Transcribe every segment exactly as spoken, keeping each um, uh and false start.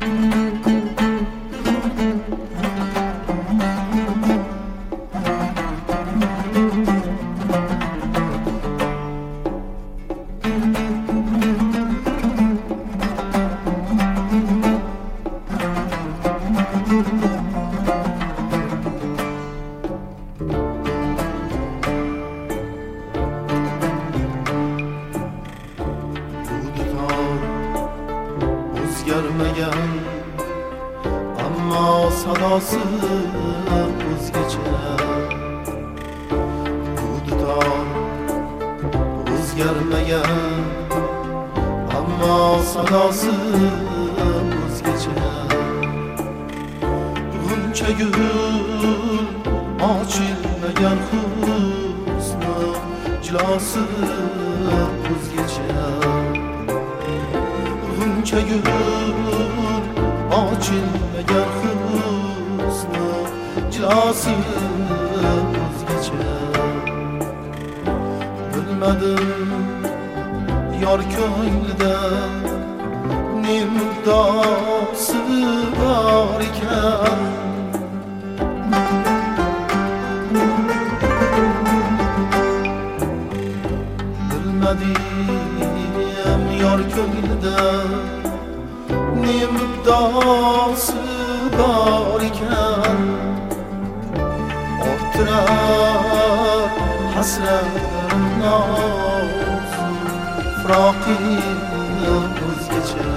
Görmeyen ama sadası o'zgacha. Bu dutor o'zgarmagan ammo sadosi o'zgacha. G'uncha gul ochilmagan husni jilosi o'zgacha. G'uncha gul ochilmagan husni jilosi o'zgacha. Bilmadim yor ko'nglida ne muddosi bor ekan. Bilmadim yor ko'nglida ne muddosi bor ekan. Orttirar hasratlarim noz firoqing o'zgacha.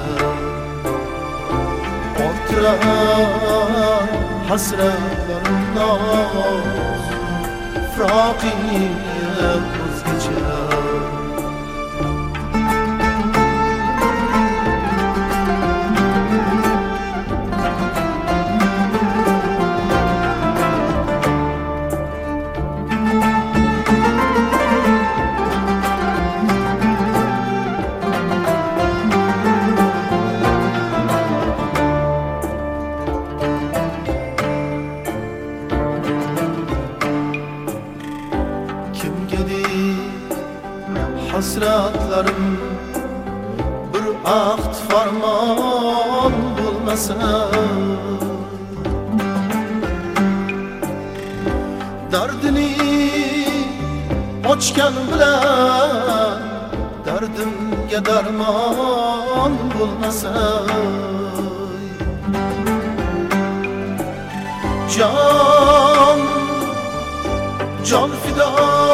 Orttirar hasratlarim noz firoqing o'zgacha. Hasratlarim bir ahd farmon bo'lmasa, dardini ochgan bilan dardimga darmon bo'lmasa, jon jon fido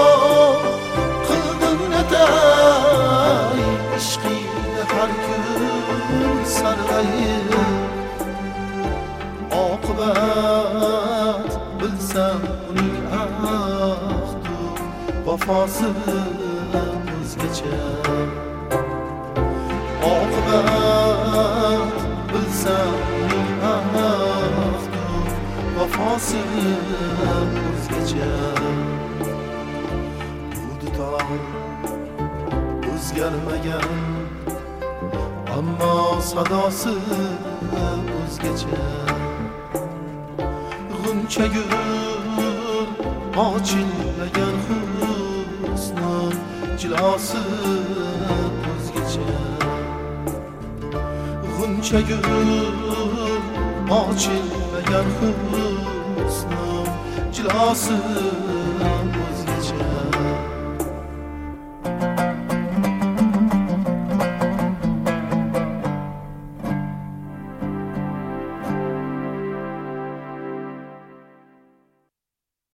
ishqingda har kun sarg'ayib. Oqibat bilsam uning ahdu vafosi o'zgacha. Oqibat bilsam uning ahdu vafosi o'zgacha. Bu dutor o'zgarmagan ammo sadosi o'zgacha. G'uncha gul ochilmagan husni jilosi o'zgacha. G'uncha gul ochilmagan husni jilosi